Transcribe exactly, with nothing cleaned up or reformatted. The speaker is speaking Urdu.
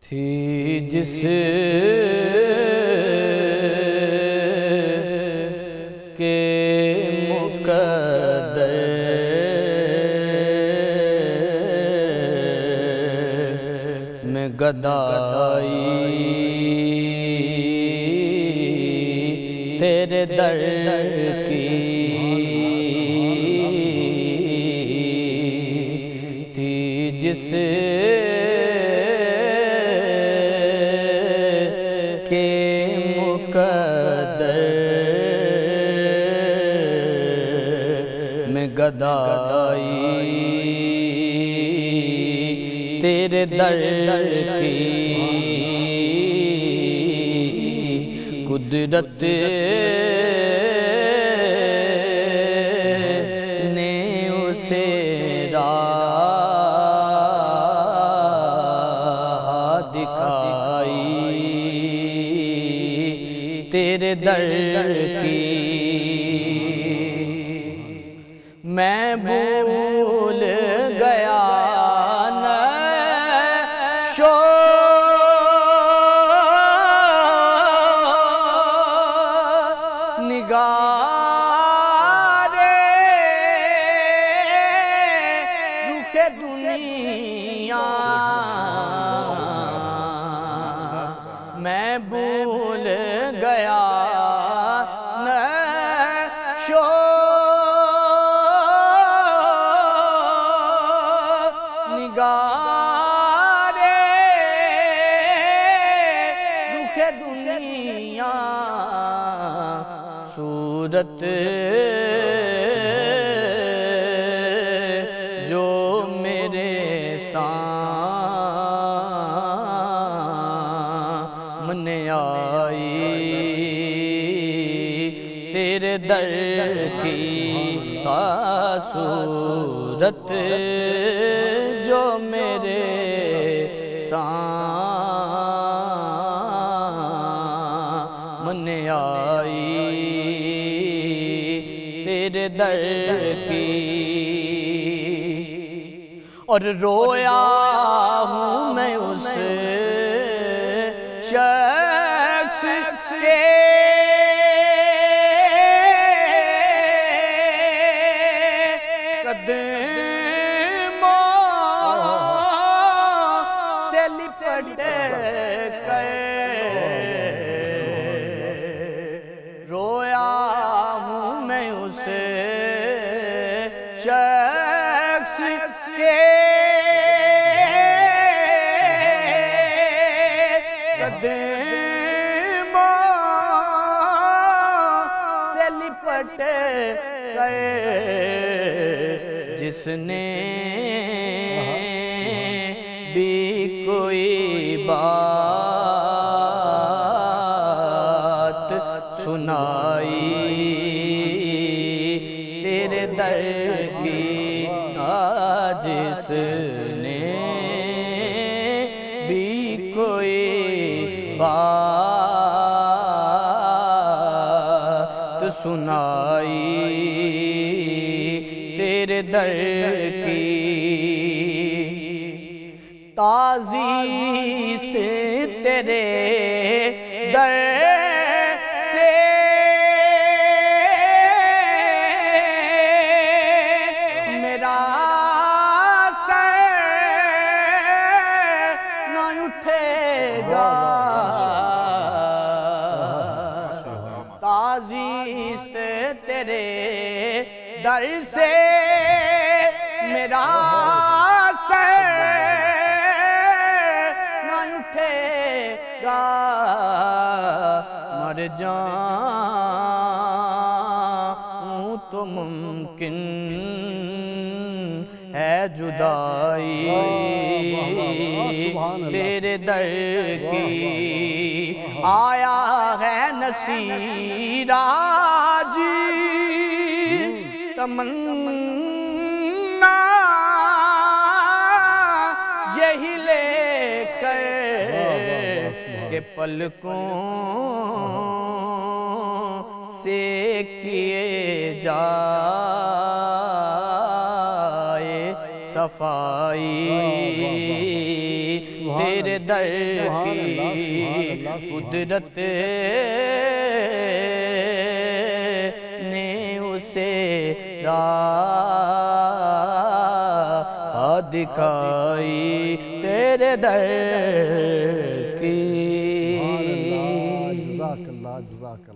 تھی جس کے مقدر میں گدائی تیرے در کی تھی جس گدائی تیرے در کی قدرت نے اسے راہ دکھائی تیرے در کی میں بھول گیا نشو نگار رخ دنیا میں بھول گیا نشو رخ دنیا صورت جو میرے سامنے آئی تیرے در کی صورت جو میرے سامنے آئی تیرے در کی اور رویا ہوں میں اس شخص کے رویا ہوں میں اس شخص کے قدموں سے لپٹ گئے جس نے بھی کوئی بات سنائی تیرے در کی جس نے بھی کوئی بات سنائی تیرے در کی تعزیز تیرے در سے میرا سر نہ اٹھے گا تعزیز تیرے در سے میرا سر مر جاؤں تو ممکن ہے جدائی تیرے در کی آیا ہے نصیر آج تمنا یہی لے کر کہ پلکوں سے کیے جائے صفائی تیرے در کی قدرت نے اسے راہ دکھائی تیرے در کی. جزاک اللہ جزاک اللہ.